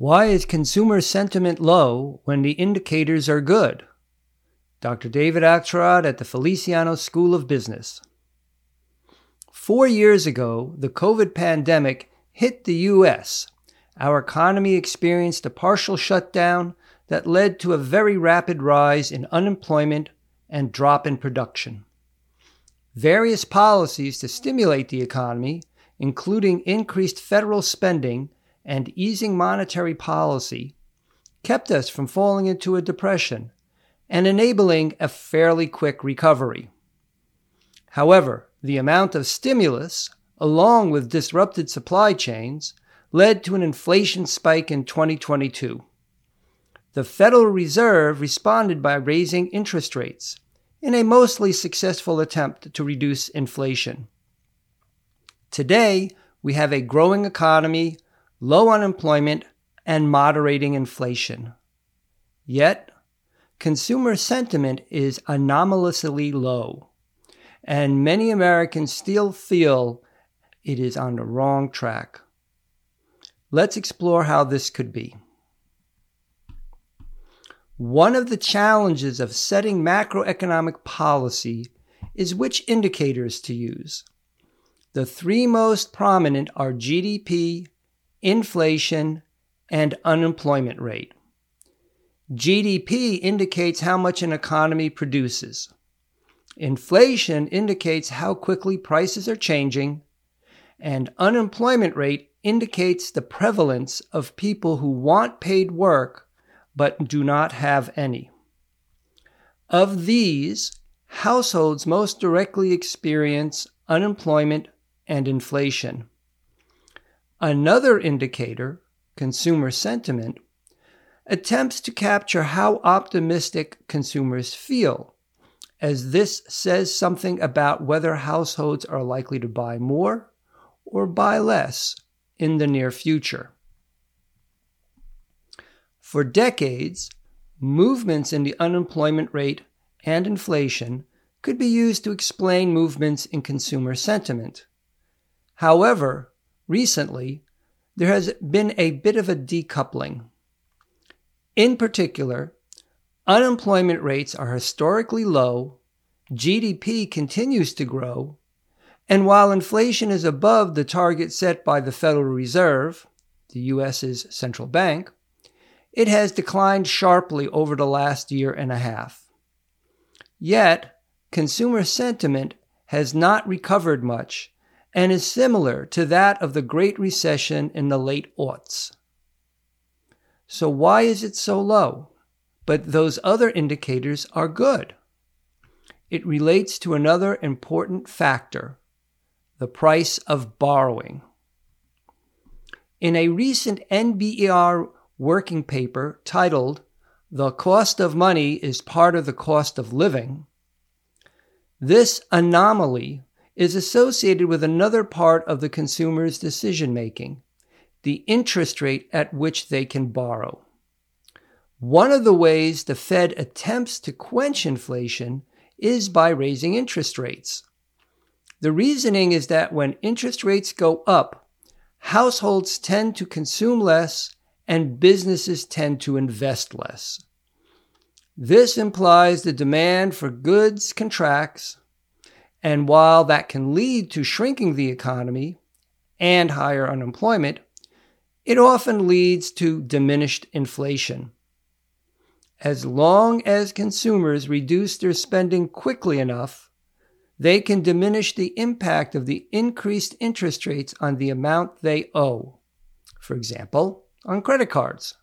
Why is consumer sentiment low when the indicators are good? Dr. David Axelrod at the Feliciano School of Business. 4 years ago, the COVID pandemic hit the U.S. Our economy experienced a partial shutdown that led to a very rapid rise in unemployment and drop in production. Various policies to stimulate the economy, including increased federal spending and easing monetary policy, kept us from falling into a depression and enabling a fairly quick recovery. However, the amount of stimulus, along with disrupted supply chains, led to an inflation spike in 2022. The Federal Reserve responded by raising interest rates in a mostly successful attempt to reduce inflation. Today, we have a growing economy, low unemployment, and moderating inflation. Yet, consumer sentiment is anomalously low, and many Americans still feel it is on the wrong track. Let's explore how this could be. One of the challenges of setting macroeconomic policy is which indicators to use. The three most prominent are GDP, inflation, and unemployment rate. GDP indicates how much an economy produces. Inflation indicates how quickly prices are changing, and unemployment rate indicates the prevalence of people who want paid work but do not have any. Of these, households most directly experience unemployment and inflation. Another indicator, consumer sentiment, attempts to capture how optimistic consumers feel, as this says something about whether households are likely to buy more or buy less in the near future. For decades, movements in the unemployment rate and inflation could be used to explain movements in consumer sentiment. However, recently, there has been a bit of a decoupling. In particular, unemployment rates are historically low, GDP continues to grow, and while inflation is above the target set by the Federal Reserve, the U.S.'s central bank, it has declined sharply over the last year and a half. Yet, consumer sentiment has not recovered much and is similar to that of the Great Recession in the late aughts. So why is it so low? But those other indicators are good. It relates to another important factor, the price of borrowing. In a recent NBER working paper titled "The Cost of Money is Part of the Cost of Living," this anomaly is associated with another part of the consumer's decision-making, the interest rate at which they can borrow. One of the ways the Fed attempts to quench inflation is by raising interest rates. The reasoning is that when interest rates go up, households tend to consume less and businesses tend to invest less. This implies the demand for goods contracts, and while that can lead to shrinking the economy and higher unemployment, it often leads to diminished inflation. As long as consumers reduce their spending quickly enough, they can diminish the impact of the increased interest rates on the amount they owe, for example, on credit cards.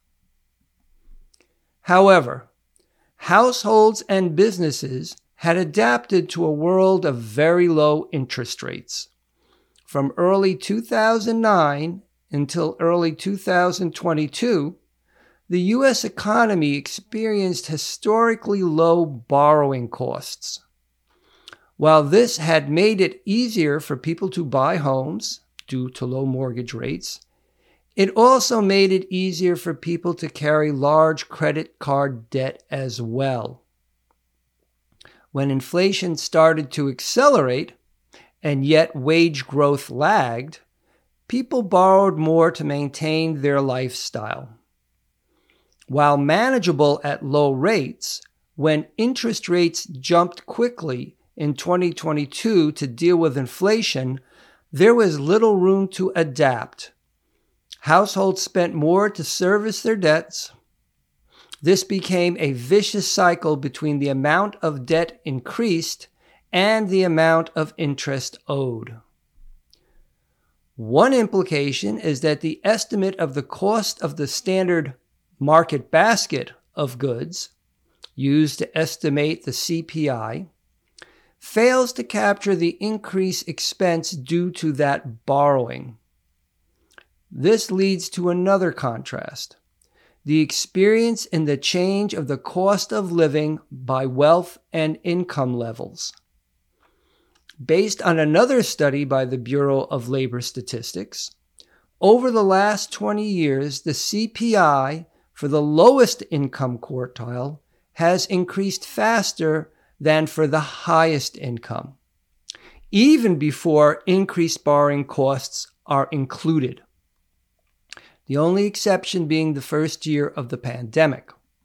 However, households and businesses had adapted to a world of very low interest rates. From early 2009 until early 2022, the U.S. economy experienced historically low borrowing costs. While this had made it easier for people to buy homes due to low mortgage rates, it also made it easier for people to carry large credit card debt as well. When inflation started to accelerate, and yet wage growth lagged, people borrowed more to maintain their lifestyle. While manageable at low rates, when interest rates jumped quickly in 2022 to deal with inflation, there was little room to adapt. Households spent more to service their debts. This became a vicious cycle between the amount of debt increased and the amount of interest owed. One implication is that the estimate of the cost of the standard market basket of goods, used to estimate the CPI, fails to capture the increased expense due to that borrowing. This leads to another contrast: the experience in the change of the cost of living by wealth and income levels. Based on another study by the Bureau of Labor Statistics, over the last 20 years, the CPI for the lowest income quartile has increased faster than for the highest income, even before increased borrowing costs are included. The only exception being the first year of the pandemic.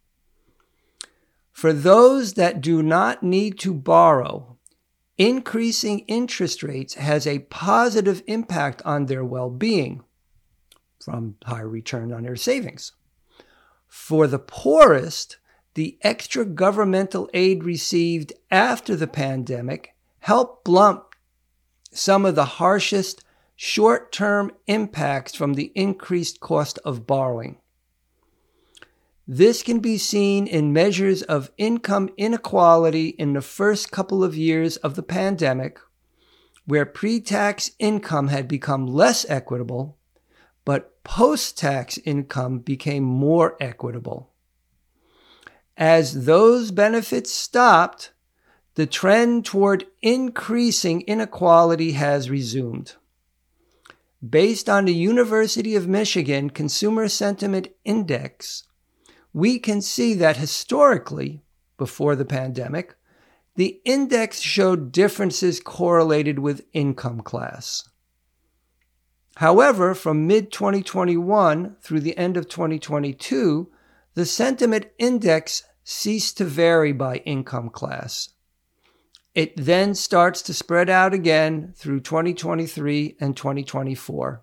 For those that do not need to borrow, increasing interest rates has a positive impact on their well-being from higher return on their savings. For the poorest, the extra governmental aid received after the pandemic helped blunt some of the harshest short-term impacts from the increased cost of borrowing. This can be seen in measures of income inequality in the first couple of years of the pandemic, where pre-tax income had become less equitable, but post-tax income became more equitable. As those benefits stopped, the trend toward increasing inequality has resumed. Based on the University of Michigan Consumer Sentiment Index, we can see that historically, before the pandemic, the index showed differences correlated with income class. However, from mid-2021 through the end of 2022, the sentiment index ceased to vary by income class. It then starts to spread out again through 2023 and 2024.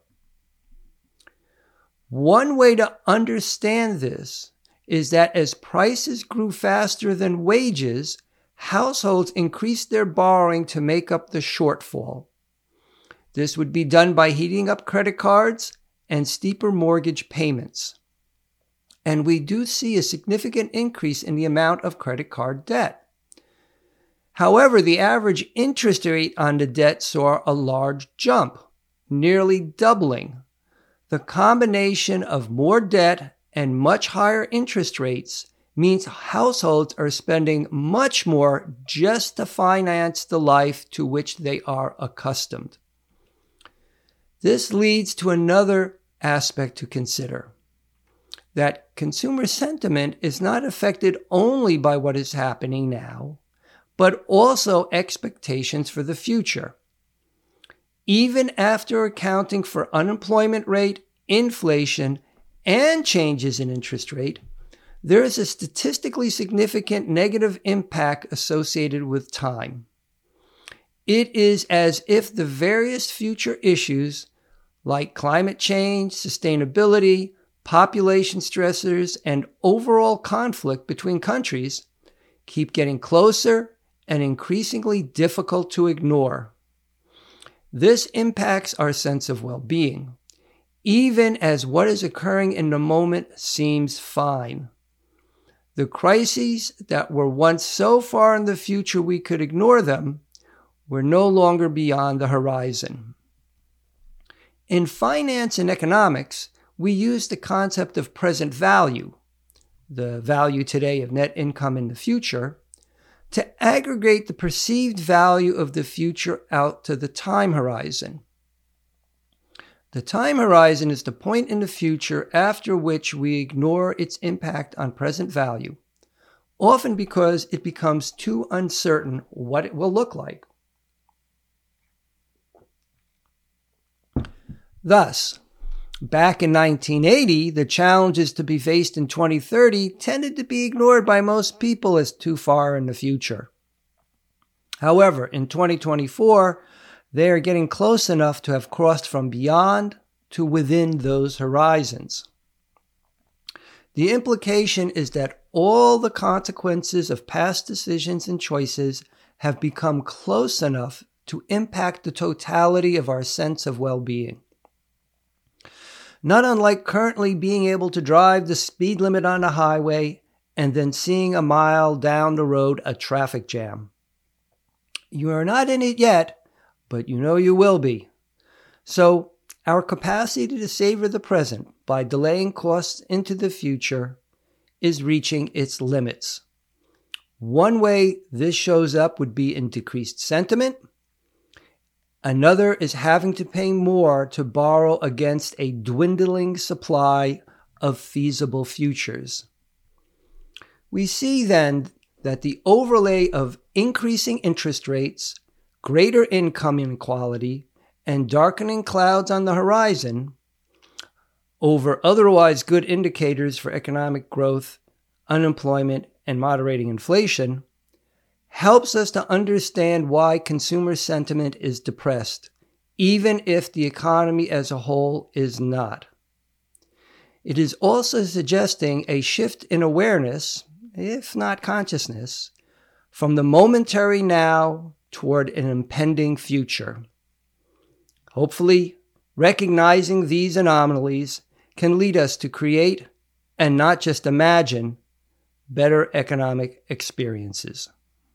One way to understand this is that as prices grew faster than wages, households increased their borrowing to make up the shortfall. This would be done by heating up credit cards and steeper mortgage payments. And we do see a significant increase in the amount of credit card debt. However, the average interest rate on the debt saw a large jump, nearly doubling. The combination of more debt and much higher interest rates means households are spending much more just to finance the life to which they are accustomed. This leads to another aspect to consider: that consumer sentiment is not affected only by what is happening now, but also expectations for the future. Even after accounting for unemployment rate, inflation, and changes in interest rate, there is a statistically significant negative impact associated with time. It is as if the various future issues like climate change, sustainability, population stressors, and overall conflict between countries keep getting closer and increasingly difficult to ignore. This impacts our sense of well-being, even as what is occurring in the moment seems fine. The crises that were once so far in the future we could ignore them were no longer beyond the horizon. In finance and economics, we use the concept of present value, the value today of net income in the future, to aggregate the perceived value of the future out to the time horizon. The time horizon is the point in the future after which we ignore its impact on present value, often because it becomes too uncertain what it will look like. Thus, Back in 1980, the challenges to be faced in 2030 tended to be ignored by most people as too far in the future. However, in 2024, they are getting close enough to have crossed from beyond to within those horizons. The implication is that all the consequences of past decisions and choices have become close enough to impact the totality of our sense of well-being. Not unlike currently being able to drive the speed limit on a highway and then seeing a mile down the road a traffic jam. You are not in it yet, but you know you will be. So, our capacity to savor the present by delaying costs into the future is reaching its limits. One way this shows up would be in decreased sentiment. Another is having to pay more to borrow against a dwindling supply of feasible futures. We see then that the overlay of increasing interest rates, greater income inequality, and darkening clouds on the horizon over otherwise good indicators for economic growth, unemployment, and moderating inflation helps us to understand why consumer sentiment is depressed, even if the economy as a whole is not. It is also suggesting a shift in awareness, if not consciousness, from the momentary now toward an impending future. Hopefully, recognizing these anomalies can lead us to create, and not just imagine, better economic experiences.